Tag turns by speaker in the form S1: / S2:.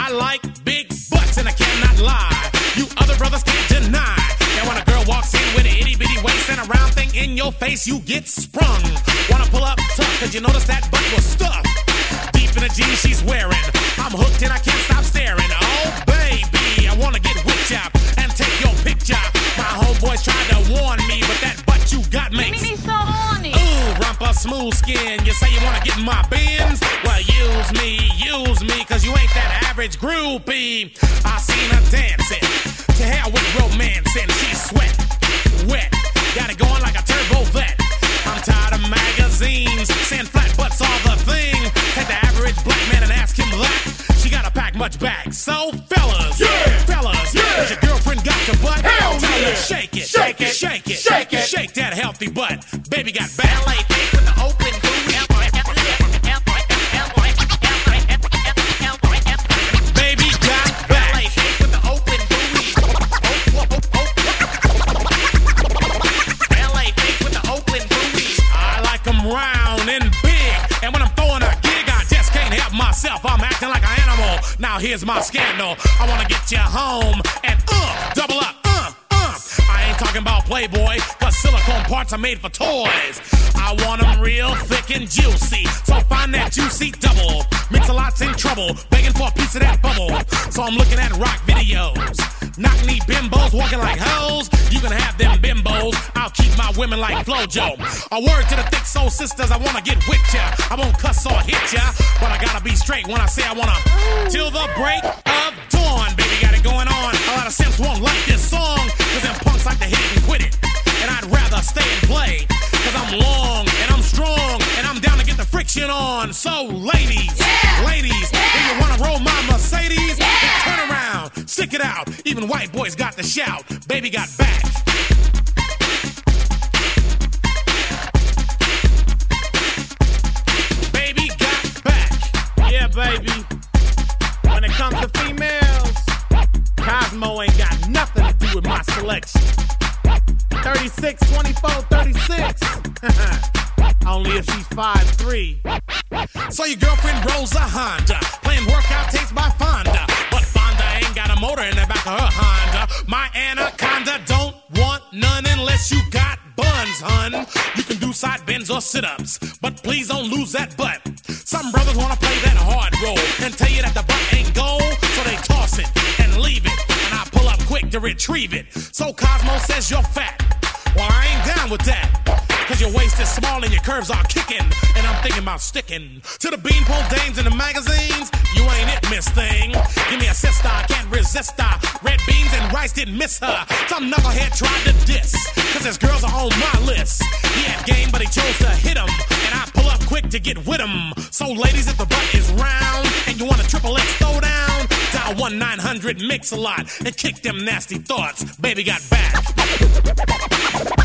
S1: I like big butts and I cannot lie. You other brothers can't deny that when a girl walks in with an itty bitty waist and a round thing in your face, you get sprung. Wanna pull up tough, cause you notice that butt was stuffed deep in the jeans she's wearing. I'm hooked and I can't stop staring. Oh baby, I wanna get whipped up and take your picture. My homeboys tried to warn me, but that butt you got makes
S2: me so horny.
S1: Ooh, rumpa smooth skin. You say you wanna get in my bins? Well, use me, cause you ain't that average groupie. I seen her dancing, to hell with romance, and she's sweat, wet, got it going like a turbo vet. I'm tired of magazines, saying flat butts are the thing. Take the average black man and ask him that. She gotta pack much back. So fellas, has your girlfriend got your butt?
S3: Hell
S1: Tell
S3: yeah.
S1: her shake it,
S3: Shake it.
S1: shake it,
S3: Shake it.
S1: shake that healthy butt. Baby got back.
S4: LA face with the open booty.
S1: Baby got back.
S4: LA face with the open booty. LA face with the open booty.
S1: I like them round and big, and when I'm throwing a gig, I just can't help myself. I'm acting like an animal. Now here's my scandal. I wanna get you home and double up. I ain't talking about Playboy, cause silicone parts are made for toys. I want them real thick and juicy, so find that juicy double. Mix-a-lot's in trouble, begging for a piece of that bubble. So I'm looking at rock videos, knock-knee bimbos walking like hoes. You can have them bimbos, I'll keep my women like Flojo. A word to the thick soul sisters, I wanna get with ya. I won't cuss or hit ya, but I gotta be straight when I say I wanna. Till the break of dawn, baby, got it going on. A lot of simps won't like this song, cause them punks like to hit it and quit it. And I'd rather stay and play, cause I'm long and I'm strong and I'm down to get the friction on. So ladies, if you wanna roll my Mercedes, then turn around, stick it out. Even white boys got the shout. Baby got back. Baby got back.
S5: Yeah, baby. When it comes to females, Cosmo ain't got nothing to do with my selection. 36, 24, 36. Only if she's 5'3".
S1: So your girlfriend rolls a Honda, playing workout tapes by Fonda. But Fonda ain't got a motor in the back of her Honda. My Anaconda don't want none unless you got buns, hun. You can do side bends or sit-ups, but please don't lose that butt. Some brothers wanna play that hard role and tell you that the butt ain't gold, so they toss it and leave it, and I pull up quick to retrieve it. So Cosmo says you're fat. Well, I ain't down with that, cause your waist is small and your curves are kicking, and I'm thinking about sticking to the beanpole dames in the magazines. You ain't it, miss thing. Give me a sister, I can't resist her. Red beans and rice didn't miss her. Some knucklehead tried to diss, cause his girls are on my list. He had game, but he chose to hit him, and I pull up quick to get with him. So ladies, if the butt is round and you want a triple X throwdown, dial 1-900-MIX-A-LOT and kick them nasty thoughts. Baby got back.